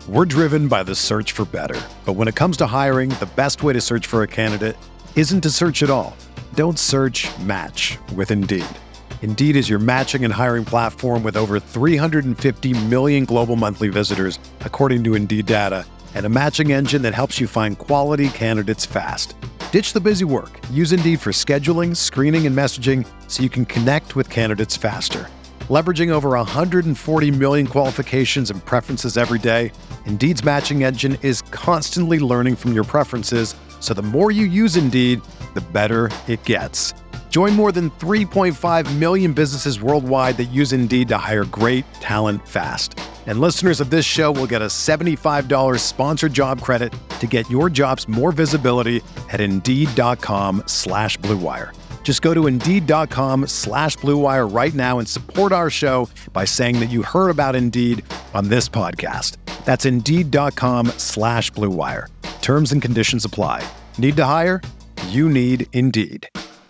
We're driven by the search for better. But when it comes to hiring, the best way to search for a candidate isn't to search at all. Don't search, match with Indeed. Indeed is your matching and hiring platform with over 350 million global monthly visitors, according to Indeed data, and a matching engine that helps you find quality candidates fast. Ditch the busy work. Use Indeed for scheduling, screening, and messaging so you can connect with candidates faster. Leveraging over 140 million qualifications and preferences every day, Indeed's matching engine is constantly learning from your preferences, so the more you use Indeed, the better it gets. Join more than 3.5 million businesses worldwide that use Indeed to hire great talent fast. And listeners of this show will get a $75 sponsored job credit to get your jobs more visibility at Indeed.com/Blue Wire. Just go to Indeed.com/Blue Wire right now and support our show by saying that you heard about Indeed on this podcast. That's Indeed.com/Blue Wire. Terms and conditions apply. Need to hire? You need Indeed.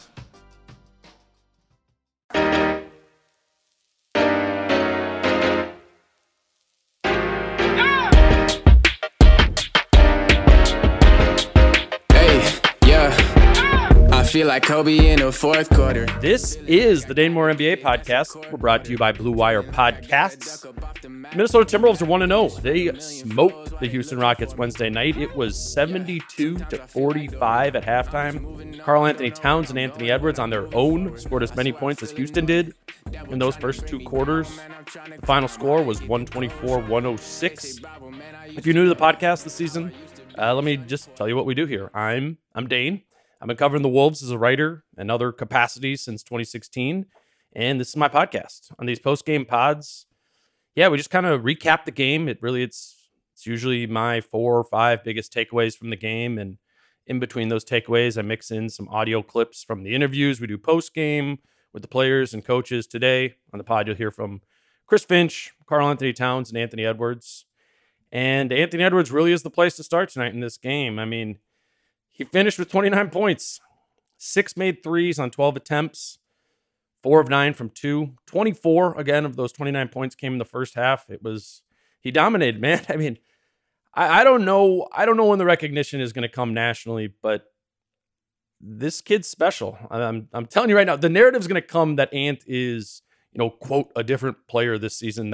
Feel like Kobe in the fourth quarter. This is the Dane Moore NBA podcast. We're brought to you by Blue Wire Podcasts. Minnesota Timberwolves are 1-0. They smoked the Houston Rockets Wednesday night. It was 72-45 at halftime. Karl-Anthony Towns and Anthony Edwards on their own scored as many points as Houston did in those first two quarters. The final score was 124-106. If you're new to the podcast this season, let me just tell you what we do here. I'm Dane. I've been covering the Wolves as a writer and other capacities since 2016, and this is my podcast. On these post-game pods, we just kind of recap the game. It's usually my 4 or 5 biggest takeaways from the game, and in between those takeaways, I mix in some audio clips from the interviews we do post-game with the players and coaches. Today on the pod, you'll hear from Chris Finch, Karl-Anthony Towns, and Anthony Edwards. And Anthony Edwards really is the place to start tonight in this game. I mean, he finished with 29 points, 6 made threes on 12 attempts, 4 of 9 from 2. 24, again, of those 29 points came in the first half. He dominated, man. I mean, I don't know when the recognition is going to come nationally, but this kid's special. I'm telling you right now, the narrative is going to come that Ant is, quote, a different player this season.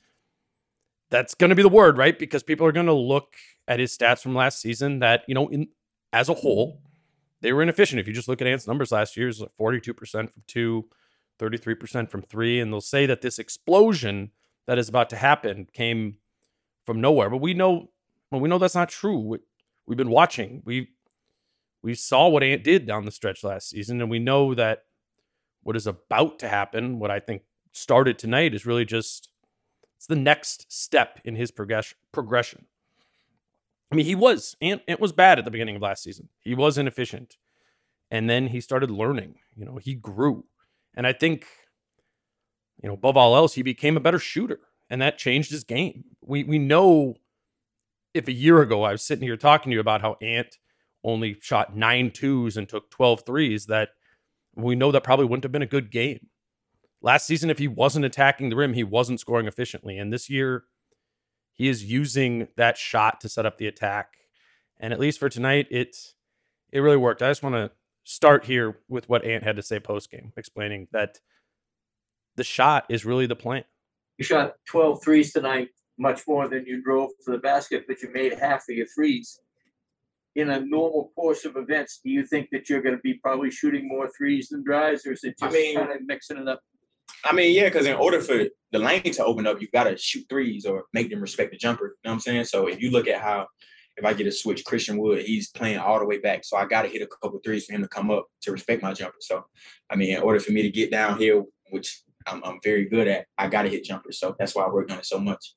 That's going to be the word, right? Because people are going to look at his stats from last season that, as a whole, they were inefficient. If you just look at Ant's numbers last year, it was like 42% from 2, 33% from 3, and they'll say that this explosion that is about to happen came from nowhere. But we know that's not true. We've been watching. We saw what Ant did down the stretch last season, and we know that what is about to happen, what I think started tonight, is really it's the next step in his progression. I mean, Ant was bad at the beginning of last season. He was inefficient. And then he started learning. He grew. And I think, above all else, he became a better shooter. And that changed his game. We know if a year ago I was sitting here talking to you about how Ant only shot 9 twos and took 12 threes, that we know that probably wouldn't have been a good game. Last season, if he wasn't attacking the rim, he wasn't scoring efficiently. And this year, he is using that shot to set up the attack. And at least for tonight, it really worked. I just want to start here with what Ant had to say post-game, explaining that the shot is really the plan. You shot 12 threes tonight, much more than you drove to the basket, but you made half of your threes. In a normal course of events, do you think that you're going to be probably shooting more threes than drives, or is it just kind of mixing it up? I mean, yeah, because in order for the lane to open up, you got to shoot threes or make them respect the jumper. You know what I'm saying? So if you look at how, if I get a switch, Christian Wood, he's playing all the way back. So I got to hit a couple threes for him to come up to respect my jumper. So, I mean, in order for me to get downhill, which I'm very good at, I got to hit jumpers. So that's why I worked on it so much.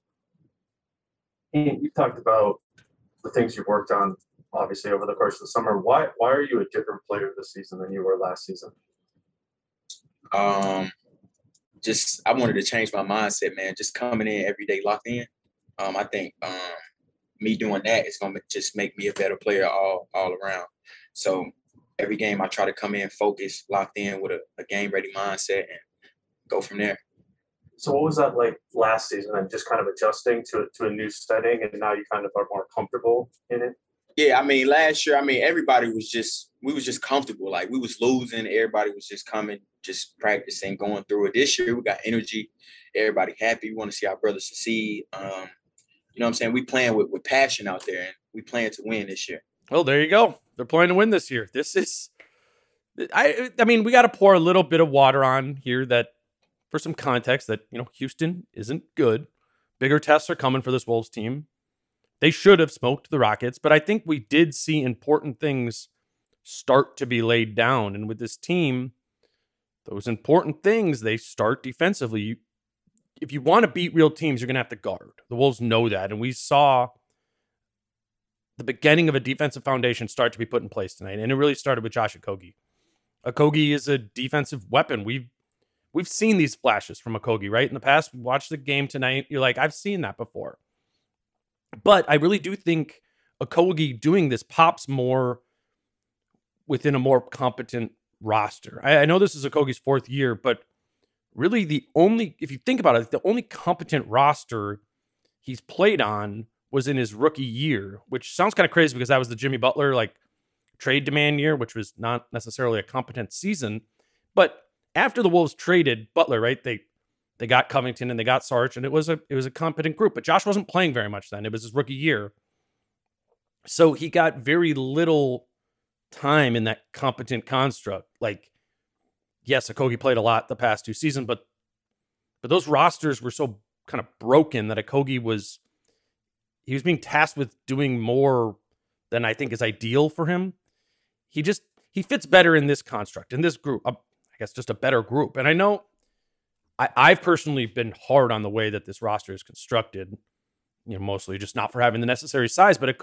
And you talked about the things you worked on, obviously, over the course of the summer. Why are you a different player this season than you were last season? I wanted to change my mindset, man. Just coming in every day locked in. I think me doing that is going to just make me a better player all around. So every game I try to come in focused, locked in with a game-ready mindset and go from there. So what was that like last season and just kind of adjusting to a new setting, and now you kind of are more comfortable in it? Yeah, I mean, last year, I mean, we was just comfortable. Like, we was losing. Everybody was just coming, just practicing, going through it. This year, we got energy. Everybody happy. We want to see our brothers succeed. You know what I'm saying? We playing with passion out there, and we playing to win this year. Well, there you go. They're playing to win this year. This is, I mean, we got to pour a little bit of water on here that, for some context, that, you know, Houston isn't good. Bigger tests are coming for this Wolves team. They should have smoked the Rockets, but I think we did see important things start to be laid down. And with this team, those important things, they start defensively. If you want to beat real teams, you're going to have to guard. The Wolves know that. And we saw the beginning of a defensive foundation start to be put in place tonight. And it really started with Josh Okogie. Okogie is a defensive weapon. We've seen these flashes from Okogie, right? In the past, we watched the game tonight. You're like, I've seen that before. But I really do think Okogie doing this pops more within a more competent roster. I know this is Okogie's fourth year, but really if you think about it, the only competent roster he's played on was in his rookie year, which sounds kind of crazy because that was the Jimmy Butler like trade demand year, which was not necessarily a competent season. But after the Wolves traded Butler, right, they got Covington and they got Sarge, and it was a competent group. But Josh wasn't playing very much then. It was his rookie year. So he got very little time in that competent construct. Like, yes, Okogie played a lot the past two seasons, but those rosters were so kind of broken that Okogie was being tasked with doing more than I think is ideal for him. He fits better in this construct, in this group. I guess just a better group. And I know I've personally been hard on the way that this roster is constructed, you know, mostly just not for having the necessary size. But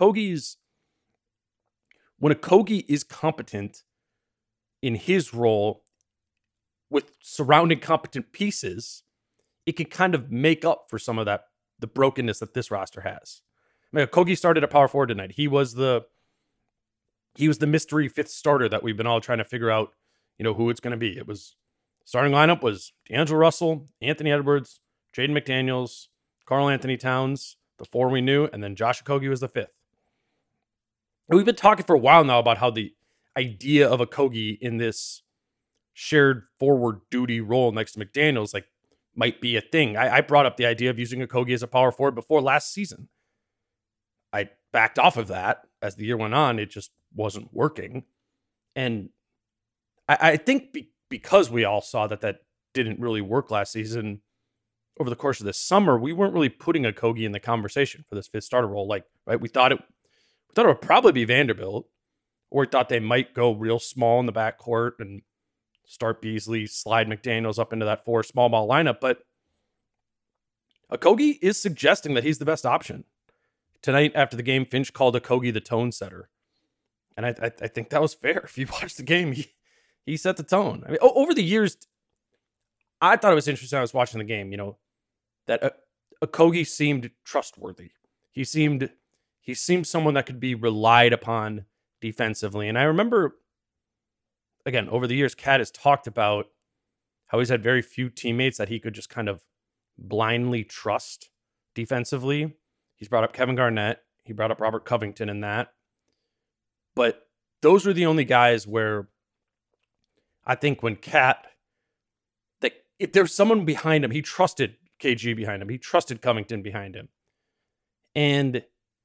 when Okogie is competent in his role with surrounding competent pieces, it can kind of make up for some of that, the brokenness that this roster has. I mean, Okogie started at power forward tonight. He was the mystery fifth starter that we've been all trying to figure out, you know, who it's going to be. It was starting lineup was D'Angelo Russell, Anthony Edwards, Jaden McDaniels, Karl Anthony Towns, the four we knew, and then Josh Okogie was the fifth. And we've been talking for a while now about how the idea of Okogie in this shared forward duty role next to McDaniels might be a thing. I brought up the idea of using Okogie as a power forward before last season. I backed off of that as the year went on. It just wasn't working. And I think because we all saw that didn't really work last season, over the course of this summer, we weren't really putting Okogie in the conversation for this fifth starter role. Like, right, we thought it would probably be Vanderbilt, or we thought they might go real small in the backcourt and start Beasley, slide McDaniels up into that four small ball lineup. But Okogie is suggesting that he's the best option. Tonight, after the game, Finch called Okogie the tone setter. And I think that was fair. If you watch the game, he set the tone. I mean, over the years, I thought it was interesting. I was watching the game, you know, that Okogie seemed trustworthy. He seemed someone that could be relied upon defensively. And I remember, again, over the years, Cat has talked about how he's had very few teammates that he could just kind of blindly trust defensively. He's brought up Kevin Garnett. He brought up Robert Covington in that. But those are the only guys where I think when Cat, if there's someone behind him, he trusted KG behind him. He trusted Covington behind him. And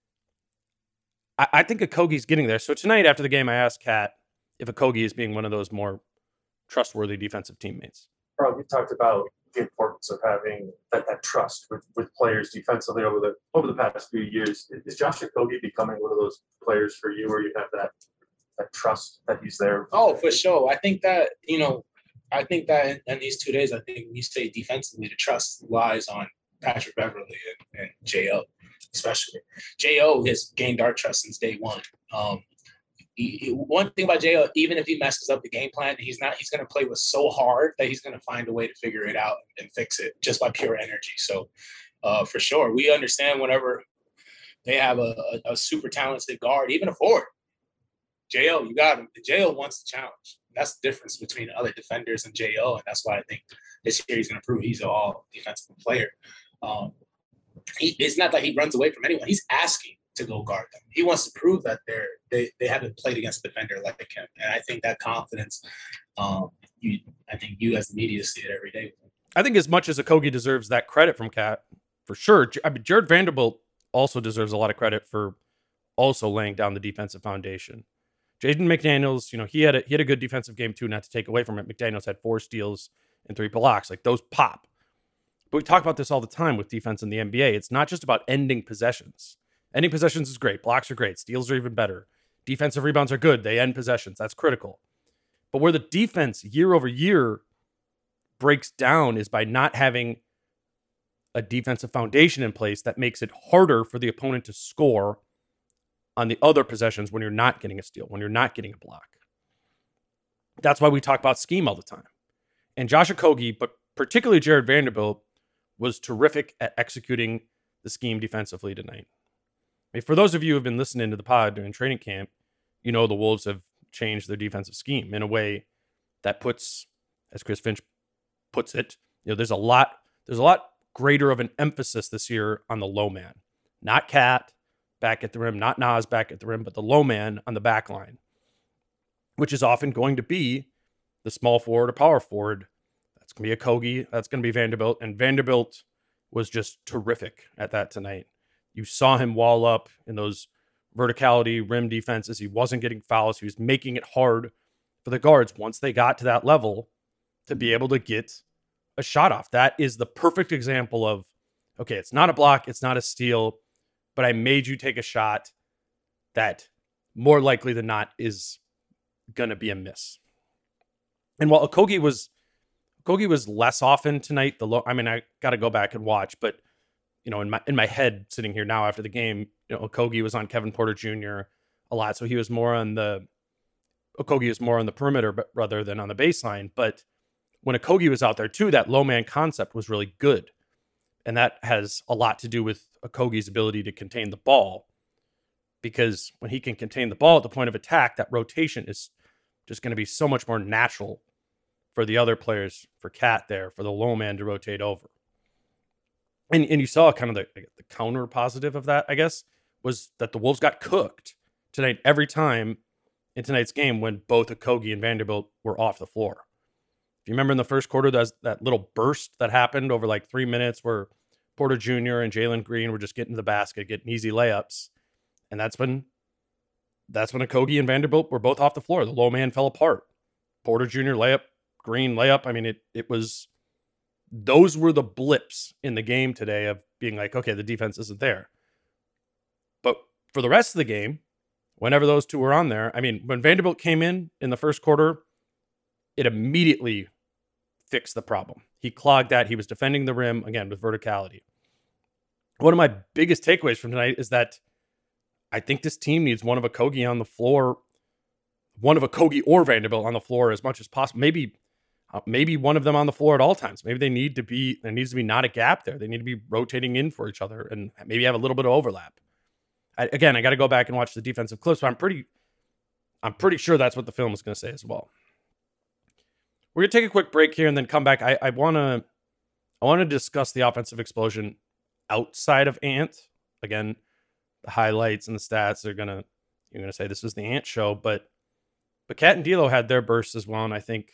I think Okogie's getting there. So tonight after the game, I asked Cat if Okogie is being one of those more trustworthy defensive teammates. Bro, we talked about the importance of having that trust with players defensively over the past few years. Is Josh Okogie becoming one of those players for you where you have that trust that he's there? Oh, for sure. I think that, you know, in these 2 days, I think we say defensively, the trust lies on Patrick Beverley and J.O., especially. J.O. has gained our trust since day one. One thing about J.O., even if he messes up the game plan, he's going to play with so hard that he's going to find a way to figure it out and fix it just by pure energy. So, for sure, we understand whenever they have a super talented guard, even a forward. J.O., you got him. J.O. wants the challenge. That's the difference between other defenders and Jo, and that's why I think this year he's going to prove he's an all defensive player. It's not that he runs away from anyone. He's asking to go guard them. He wants to prove that they haven't played against a defender like him, and I think that confidence. I think you as the media see it every day. I think as much as Okogie deserves that credit from Cat, for sure. I mean, Jared Vanderbilt also deserves a lot of credit for also laying down the defensive foundation. Jaden McDaniels, he had a good defensive game too, not to take away from it. McDaniels had 4 steals and 3 blocks. Like, those pop. But we talk about this all the time with defense in the NBA. It's not just about ending possessions. Ending possessions is great. Blocks are great. Steals are even better. Defensive rebounds are good. They end possessions. That's critical. But where the defense year over year breaks down is by not having a defensive foundation in place that makes it harder for the opponent to score on the other possessions when you're not getting a steal, when you're not getting a block. That's why we talk about scheme all the time. And Josh Okogie, but particularly Jared Vanderbilt, was terrific at executing the scheme defensively tonight. I mean, for those of you who have been listening to the pod during training camp, the Wolves have changed their defensive scheme in a way that puts, as Chris Finch puts it, there's a lot greater of an emphasis this year on the low man. Not Cat back at the rim, not Nas back at the rim, but the low man on the back line, which is often going to be the small forward or power forward. That's going to be Okogie. That's going to be Vanderbilt. And Vanderbilt was just terrific at that tonight. You saw him wall up in those verticality rim defenses. He wasn't getting fouls. He was making it hard for the guards once they got to that level to be able to get a shot off. That is the perfect example of, okay, it's not a block, it's not a steal, but I made you take a shot that more likely than not is going to be a miss. And while Okogie was less often tonight, I got to go back and watch, but in my head sitting here now after the game, Okogie was on Kevin Porter Jr. a lot, so he was more on Okogie was more on the perimeter rather than on the baseline. But when Okogie was out there too, that low man concept was really good. And that has a lot to do with Okogie's ability to contain the ball, because when he can contain the ball at the point of attack, that rotation is just going to be so much more natural for the other players, for Cat there, for the low man to rotate over. And you saw kind of the counter positive of that, I guess, was that the Wolves got cooked tonight every time in tonight's game when both Okogie and Vanderbilt were off the floor. If you remember in the first quarter, that little burst that happened over like 3 minutes where Porter Jr. and Jalen Green were just getting to the basket, getting easy layups. And that's when Okogie and Vanderbilt were both off the floor. The low man fell apart. Porter Jr. layup, Green layup. I mean, those were the blips in the game today of being like, okay, the defense isn't there. But for the rest of the game, whenever those two were on there, I mean, when Vanderbilt came in the first quarter, it immediately fixed the problem. He clogged that. He was defending the rim, again, with verticality. One of my biggest takeaways from tonight is that I think this team needs one of Okogie on the floor, one of Okogie or Vanderbilt on the floor as much as possible. Maybe one of them on the floor at all times. Maybe there needs to be not a gap there. They need to be rotating in for each other and maybe have a little bit of overlap. I got to go back and watch the defensive clips, but I'm pretty sure that's what the film is going to say as well. We're going to take a quick break here and then come back. I want to discuss the offensive explosion outside of Ant. Again, the highlights and the stats you're going to say this was the Ant show, but Cat and D'Lo had their bursts as well, and I think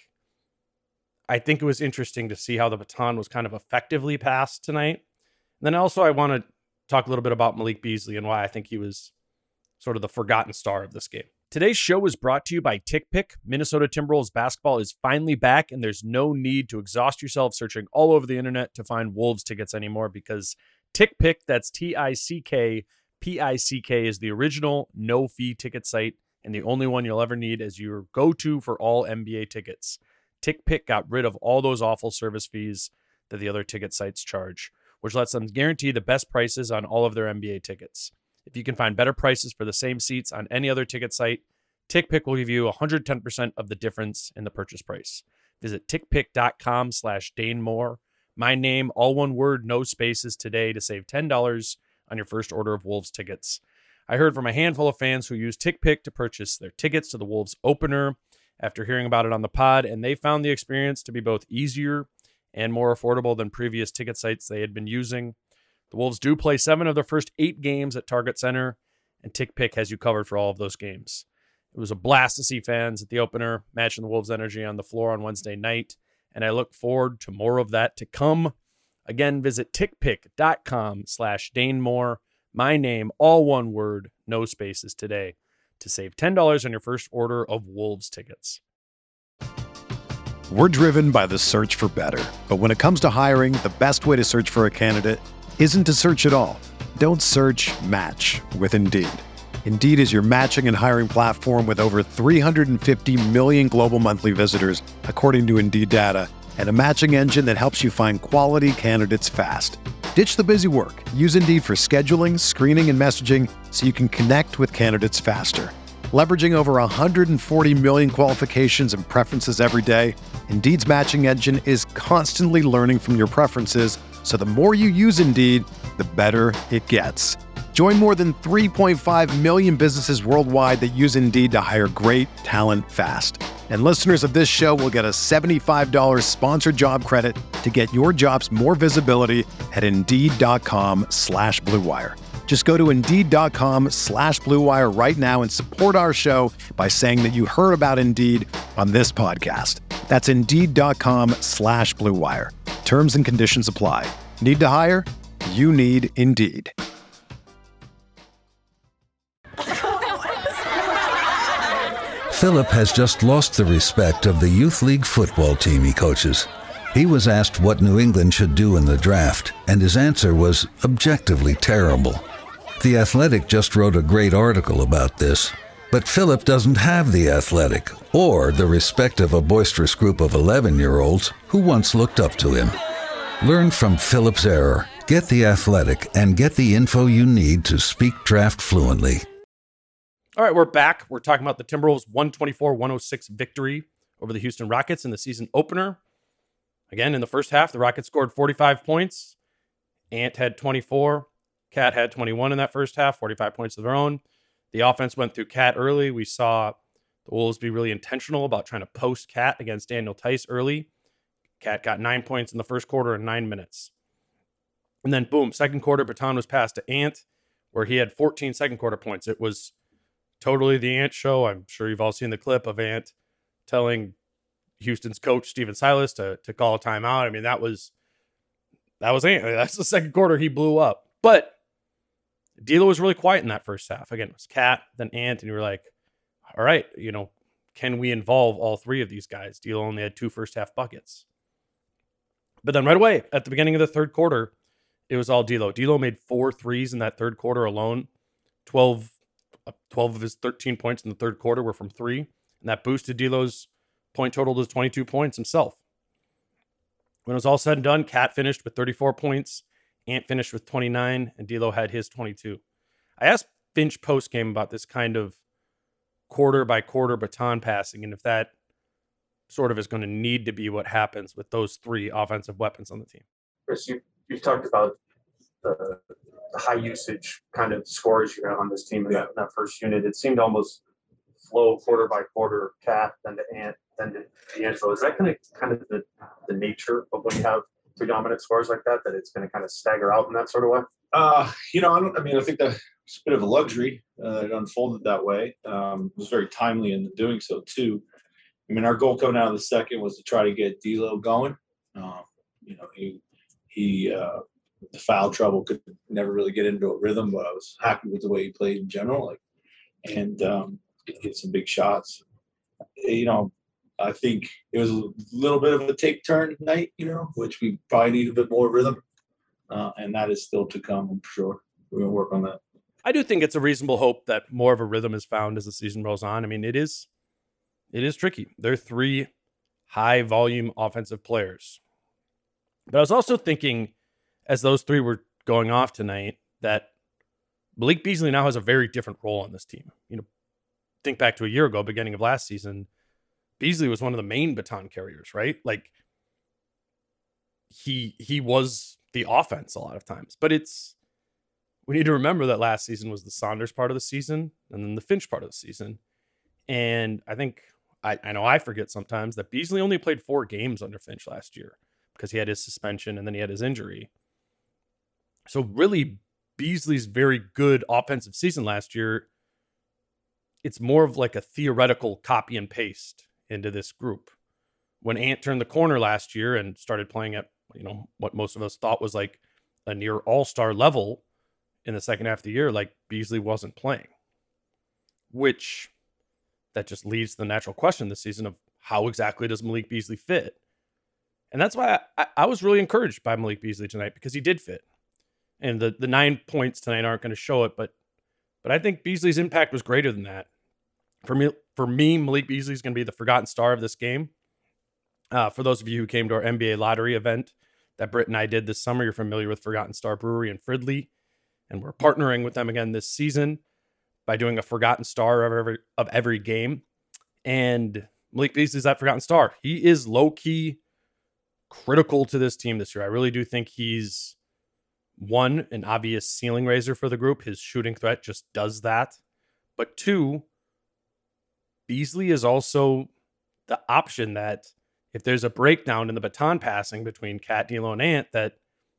it was interesting to see how the baton was kind of effectively passed tonight. And then also I want to talk a little bit about Malik Beasley and why I think he was sort of the forgotten star of this game. Today's show is brought to you by TickPick. Minnesota Timberwolves basketball is finally back, and there's no need to exhaust yourself searching all over the internet to find Wolves tickets anymore, because TickPick, that's TickPick, is the original no-fee ticket site and the only one you'll ever need as your go-to for all NBA tickets. TickPick got rid of all those awful service fees that the other ticket sites charge, which lets them guarantee the best prices on all of their NBA tickets. If you can find better prices for the same seats on any other ticket site, TickPick will give you 110% of the difference in the purchase price. Visit tickpick.com/Dane Moore. My name, all one word, no spaces, today to save $10 on your first order of Wolves tickets. I heard from a handful of fans who used TickPick to purchase their tickets to the Wolves opener after hearing about it on the pod, and they found the experience to be both easier and more affordable than previous ticket sites they had been using. The Wolves do play 7 of their first 8 games at Target Center, and TickPick has you covered for all of those games. It was a blast to see fans at the opener, matching the Wolves' energy on the floor on Wednesday night, and I look forward to more of that to come. Again, visit tickpick.com/DaneMoore. My name, all one word, no spaces today, to save $10 on your first order of Wolves tickets. We're driven by the search for better. But when it comes to hiring, the best way to search for a candidate isn't to search at all. Don't search, match with Indeed. Indeed is your matching and hiring platform with over 350 million global monthly visitors, according to Indeed data, and a matching engine that helps you find quality candidates fast. Ditch the busy work. Use Indeed for scheduling, screening, and messaging so you can connect with candidates faster. Leveraging over 140 million qualifications and preferences every day, Indeed's matching engine is constantly learning from your preferences, so the more you use Indeed, the better it gets. Join more than 3.5 million businesses worldwide that use Indeed to hire great talent fast. And listeners of this show will get a $75 sponsored job credit to get your jobs more visibility at Indeed.com/Blue Wire. Just go to Indeed.com/Blue Wire right now and support our show by saying that you heard about Indeed on this podcast. That's Indeed.com/Blue Wire. Terms and conditions apply. Need to hire? You need Indeed. Philip has just lost the respect of the youth league football team he coaches. He was asked what New England should do in the draft, and his answer was objectively terrible. The Athletic just wrote a great article about this, but Philip doesn't have the Athletic or the respect of a boisterous group of 11-year-olds who once looked up to him. Learn from Philip's error, get the Athletic, and get the info you need to speak draft fluently. All right, we're back. We're talking about the Timberwolves' 124-106 victory over the Houston Rockets in the season opener. Again, in the first half, the Rockets scored 45 points. Ant had 24. Cat had 21 in that first half, 45 points of their own. The offense went through Cat early. We saw the Wolves be really intentional about trying to post Cat against Daniel Tice early. Cat got 9 points in the first quarter in 9 minutes. And then, boom, second quarter, baton was passed to Ant, where he had 14 second quarter points. It was totally the Ant show. I'm sure you've all seen the clip of Ant telling Houston's coach, Stephen Silas, to call a timeout. I mean, that was Ant. That's the second quarter he blew up. But D'Lo was really quiet in that first half. Again, it was Cat, then Ant, and you were like, all right, can we involve all three of these guys? D'Lo only had 2 first half buckets. But then right away, at the beginning of the third quarter, it was all D'Lo. D'Lo made 4 threes in that third quarter alone. 12 of his 13 points in the third quarter were from 3. And that boosted D'Lo's point total to 22 points himself. When it was all said and done, Cat finished with 34 points. Ant finished with 29, and D'Lo had his 22. I asked Finch post-game about this kind of quarter-by-quarter baton passing, and if that sort of is going to need to be what happens with those 3 offensive weapons on the team. Chris, you've talked about the high usage kind of scores you have on this team in that first unit. It seemed almost flow quarter by quarter, Cat, then to Ant, then to D'Angelo. Is that going to kind of the nature of when you have 3 dominant scores like that it's going to kind of stagger out in that sort of way? I think that it's a bit of a luxury. It unfolded that way. It was very timely in doing so too. I mean, our goal coming out of the second was to try to get D'Lo going. The foul trouble could never really get into a rhythm, but I was happy with the way he played in general. And get some big shots. I think it was a little bit of a take turn night, which we probably need a bit more rhythm. And that is still to come, I'm sure. We're going to work on that. I do think it's a reasonable hope that more of a rhythm is found as the season rolls on. I mean, it is tricky. They're 3 high volume offensive players. But I was also thinking, as those 3 were going off tonight, that Malik Beasley now has a very different role on this team. Think back to a year ago, beginning of last season, Beasley was one of the main baton carriers, right? Like he was the offense a lot of times. But we need to remember that last season was the Saunders part of the season and then the Finch part of the season. And I think I know I forget sometimes that Beasley only played 4 games under Finch last year because he had his suspension and then he had his injury. So really, Beasley's very good offensive season last year, it's more of like a theoretical copy and paste into this group. When Ant turned the corner last year and started playing at, what most of us thought was like a near all-star level in the second half of the year, like Beasley wasn't playing, which that just leads to the natural question this season of how exactly does Malik Beasley fit? And that's why I was really encouraged by Malik Beasley tonight, because he did fit. And the 9 points tonight aren't going to show it, but I think Beasley's impact was greater than that. For me, Malik Beasley is going to be the forgotten star of this game. For those of you who came to our NBA lottery event that Britt and I did this summer, you're familiar with Forgotten Star Brewery in Fridley, and we're partnering with them again this season by doing a Forgotten Star of every game. And Malik Beasley is that Forgotten Star. He is low-key critical to this team this year. I really do think he's, one, an obvious ceiling raiser for the group. His shooting threat just does that. But 2, Beasley is also the option that if there's a breakdown in the baton passing between Cat, D'Lo, and Ant, that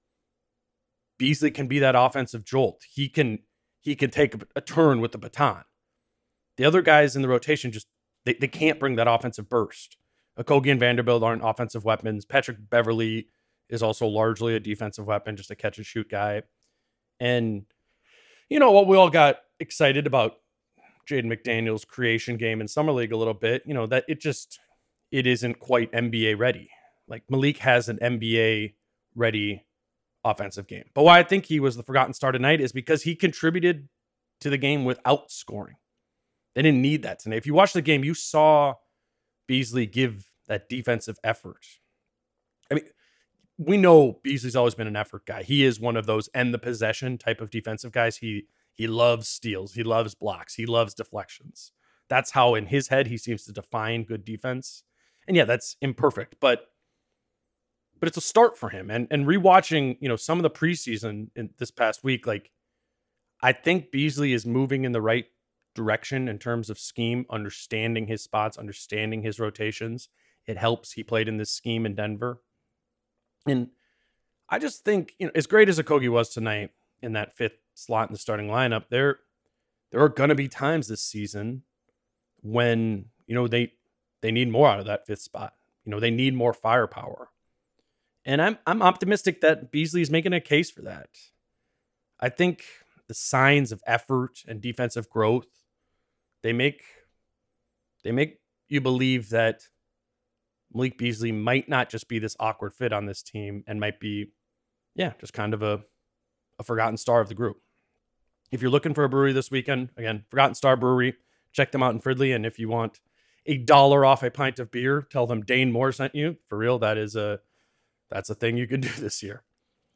Beasley can be that offensive jolt. He can take a turn with the baton. The other guys in the rotation just, they can't bring that offensive burst. Okogie and Vanderbilt aren't offensive weapons. Patrick Beverly is also largely a defensive weapon, just a catch and shoot guy. And we all got excited about Jaden McDaniels' creation game in Summer League a little bit, that it isn't quite NBA ready. Like Malik has an NBA ready offensive game. But why I think he was the forgotten star tonight is because he contributed to the game without scoring. They didn't need that tonight. If you watch the game, you saw Beasley give that defensive effort. I mean, we know Beasley's always been an effort guy. He is one of those end the possession type of defensive guys. He loves steals. He loves blocks. He loves deflections. That's how in his head he seems to define good defense. And yeah, that's imperfect, but it's a start for him. And rewatching, some of the preseason in this past week, like I think Beasley is moving in the right direction in terms of scheme, understanding his spots, understanding his rotations. It helps. He played in this scheme in Denver. And I just think, as great as Okogie was tonight in that 5th slot in the starting lineup, there are going to be times this season when, they need more out of that 5th spot. They need more firepower. And I'm optimistic that Beasley is making a case for that. I think the signs of effort and defensive growth, they make you believe that Malik Beasley might not just be this awkward fit on this team and might be, just kind of a forgotten star of the group. If you're looking for a brewery this weekend, again, Forgotten Star Brewery, check them out in Fridley. And if you want $1 off a pint of beer, tell them Dane Moore sent you. For real, that's a thing you can do this year.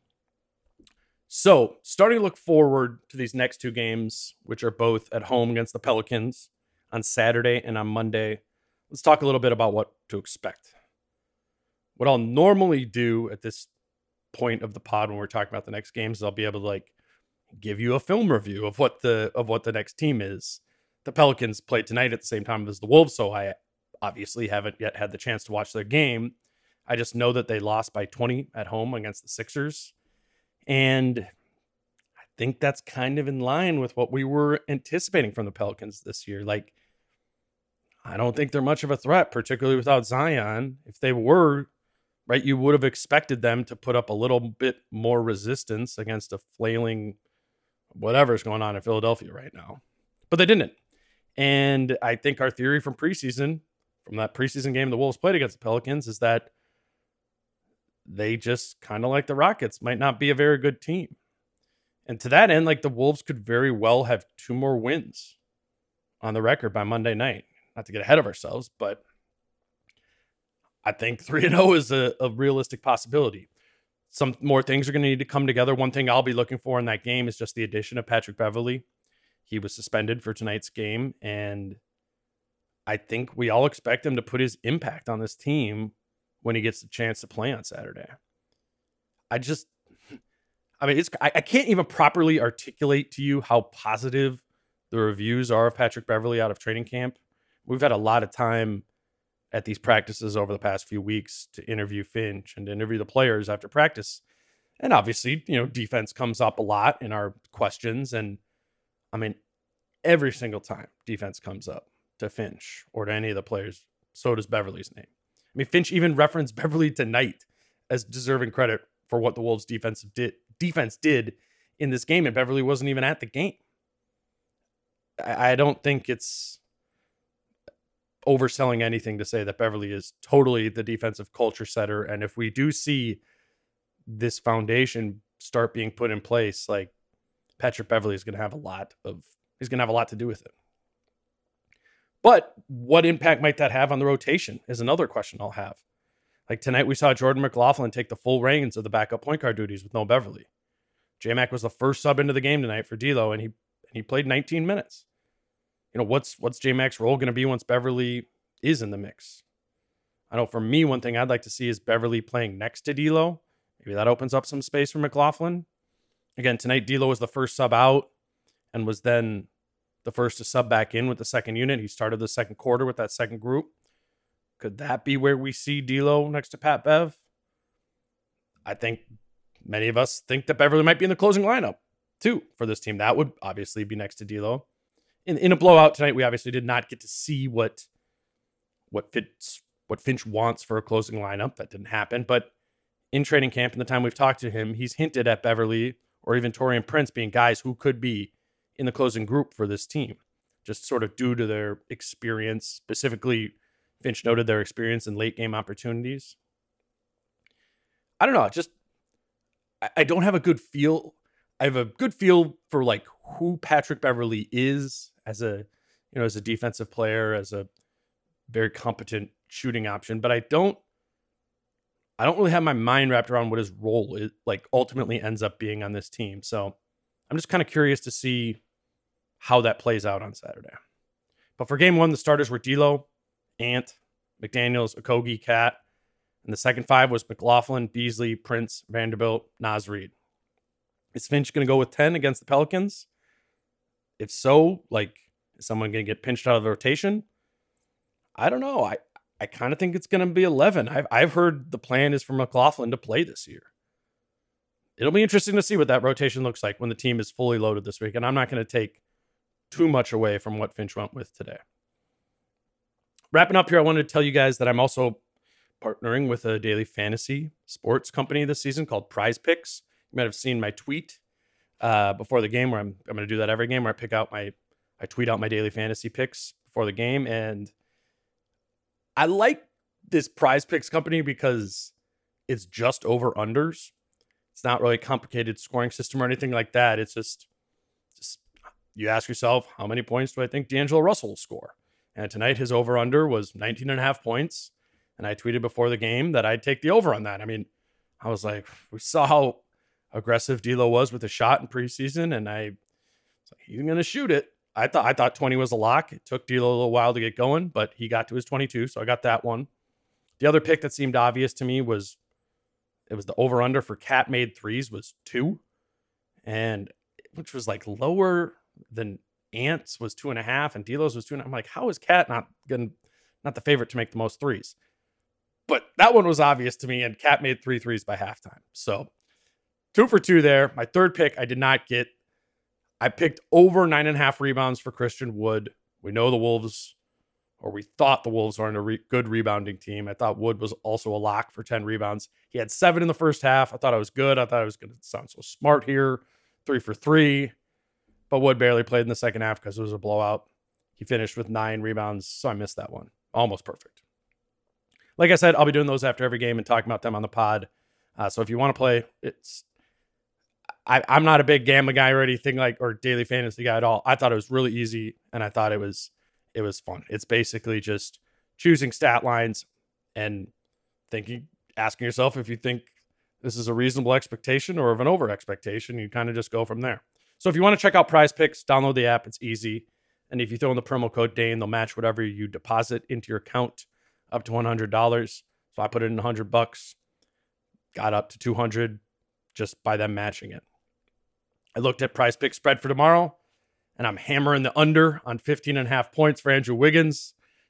So, starting to look forward to these next 2 games, which are both at home against the Pelicans on Saturday and on Monday, let's talk a little bit about what to expect. What I'll normally do at this point of the pod when we're talking about the next games is I'll be able to give you a film review of what the next team is. The Pelicans played tonight at the same time as the Wolves, so I obviously haven't yet had the chance to watch their game. I just know that they lost by 20 at home against the Sixers. And I think that's kind of in line with what we were anticipating from the Pelicans this year. I don't think they're much of a threat, particularly without Zion. If they were, right, you would have expected them to put up a little bit more resistance against a flailing whatever's going on in Philadelphia right now. But they didn't. And I think our theory from that preseason game the Wolves played against the Pelicans is that they just kind of like the Rockets might not be a very good team. And to that end, the Wolves could very well have 2 more wins on the record by Monday night. Not to get ahead of ourselves, but I think 3-0 is a realistic possibility. Some more things are going to need to come together. One thing I'll be looking for in that game is just the addition of Patrick Beverly. He was suspended for tonight's game, and I think we all expect him to put his impact on this team when he gets the chance to play on Saturday. I can't even properly articulate to you how positive the reviews are of Patrick Beverly out of training camp. We've had a lot of time at these practices over the past few weeks to interview Finch and to interview the players after practice. And obviously, defense comes up a lot in our questions. And I mean, every single time defense comes up to Finch or to any of the players, so does Beverly's name. I mean, Finch even referenced Beverly tonight as deserving credit for what the Wolves defense did in this game, and Beverly wasn't even at the game. I don't think it's overselling anything to say that Beverly is totally the defensive culture setter, and if we do see this foundation start being put in place, like Patrick Beverly is going to have a lot to do with it. But what impact might that have on the rotation is another question I'll have. Like tonight, we saw Jordan McLaughlin take the full reins of the backup point guard duties with no Beverly. J-Mac was the first sub into the game tonight for D'Lo, and he played 19 minutes. What's J-Mac's role going to be once Beverly is in the mix? I know for me, one thing I'd like to see is Beverly playing next to D'Lo. Maybe that opens up some space for McLaughlin. Again, tonight, D'Lo was the first sub out and was then the first to sub back in with the second unit. He started the second quarter with that second group. Could that be where we see D'Lo next to Pat Bev? I think many of us think that Beverly might be in the closing lineup too for this team. That would obviously be next to D'Lo. In a blowout tonight, we obviously did not get to see what Finch wants for a closing lineup. That didn't happen. But in training camp and the time we've talked to him, he's hinted at Beverly or even Taurean Prince being guys who could be in the closing group for this team, just sort of due to their experience. Specifically, Finch noted their experience in late game opportunities. I don't know. I don't have a good feel. I have a good feel for like who Patrick Beverly is as a defensive player, as a very competent shooting option, but I don't really have my mind wrapped around what his role is, like ultimately ends up being on this team. So I'm just kind of curious to see how that plays out on Saturday. But for game one, the starters were D'Lo, Ant, McDaniels, Okogie, Cat, and the second five was McLaughlin, Beasley, Prince, Vanderbilt, Naz Reid. Is Finch going to go with 10 against the Pelicans? If so, is someone going to get pinched out of the rotation? I don't know. I kind of think it's going to be 11. I've heard the plan is for McLaughlin to play this year. It'll be interesting to see what that rotation looks like when the team is fully loaded this week, and I'm not going to take too much away from what Finch went with today. Wrapping up here, I wanted to tell you guys that I'm also partnering with a daily fantasy sports company this season called Prize Picks. You might have seen my tweet before the game where I'm going to do that every game where I tweet out my daily fantasy picks before the game. And I like this Prize Picks company because it's just over unders. It's not really a complicated scoring system or anything like that. It's just you ask yourself, how many points do I think D'Angelo Russell will score? And tonight his over-under was 19.5 points. And I tweeted before the game that I'd take the over on that. I mean, I was like, we saw how aggressive D'Lo was with the shot in preseason, and I was like, he's going to shoot it. I thought 20 was a lock. It took D'Lo a little while to get going, but he got to his 22, so I got that one. The other pick that seemed obvious to me was the over-under for Cat made threes was 2, and which was like lower than Ant's was 2.5, and D'Lo's was 2.5. I'm like, how is Cat not the favorite to make the most threes? But that one was obvious to me, and Cat made 3 threes by halftime. So 2 for 2 there. My third pick I did not get. I picked over 9.5 rebounds for Christian Wood. We know the Wolves, or we thought the Wolves are a good rebounding team. I thought Wood was also a lock for 10 rebounds. He had 7 in the first half. I thought I was good. I thought I was going to sound so smart here. 3 for 3. But Wood barely played in the second half because it was a blowout. He finished with 9 rebounds, so I missed that one. Almost perfect. Like I said, I'll be doing those after every game and talking about them on the pod. So if you want to play, I'm not a big Gamma guy or anything or daily fantasy guy at all. I thought it was really easy, and I thought it was fun. It's basically just choosing stat lines and asking yourself if you think this is a reasonable expectation or of an over expectation. You kind of just go from there. So if you want to check out Prize Picks, download the app. It's easy. And if you throw in the promo code Dane, they'll match whatever you deposit into your account up to $100. So I put it in $100, got up to $200 just by them matching it. I looked at Prize Picks spread for tomorrow, and I'm hammering the under on 15.5 points for Andrew Wiggins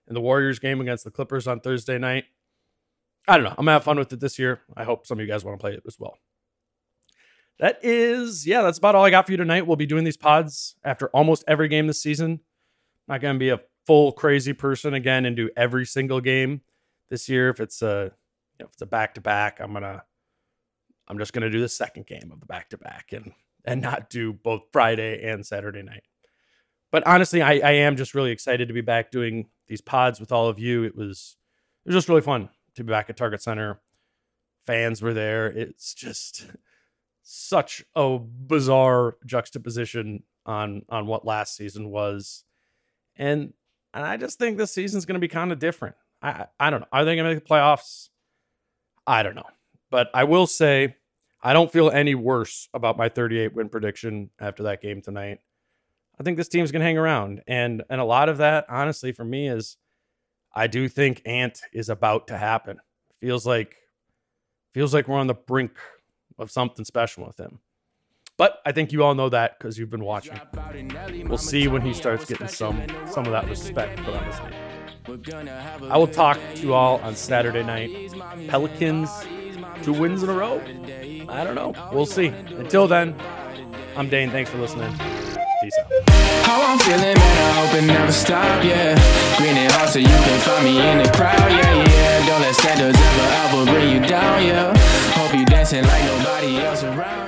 in the Warriors game against the Clippers on Thursday night. I don't know. I'm going to have fun with it this year. I hope some of you guys want to play it as well. That's about all I got for you tonight. We'll be doing these pods after almost every game this season. Not going to be a full crazy person again and do every single game this year. If it's a back-to-back, I'm just going to do the second game of the back-to-back and not do both Friday and Saturday night. But honestly, I am just really excited to be back doing these pods with all of you. It was just really fun to be back at Target Center. Fans were there. It's just such a bizarre juxtaposition on what last season was. And I just think this season's going to be kind of different. I don't know. Are they going to make the playoffs? I don't know. But I will say I don't feel any worse about my 38 win prediction after that game tonight. I think this team's going to hang around. And a lot of that, honestly, for me is I do think Ant is about to happen. Feels like we're on the brink of something special with him. But I think you all know that because you've been watching. We'll see when he starts getting some of that respect put on his name. I will talk to you all on Saturday night. Pelicans, 2 wins in a row. I don't know. We'll see. Until then, I'm Dane. Thanks for listening. Peace out. How I'm feeling, man, I hope it never stop, yeah. Green and hot so you can find me in the crowd, yeah. Don't let standards ever bring you down, yeah. Hope you dancing like nobody else around.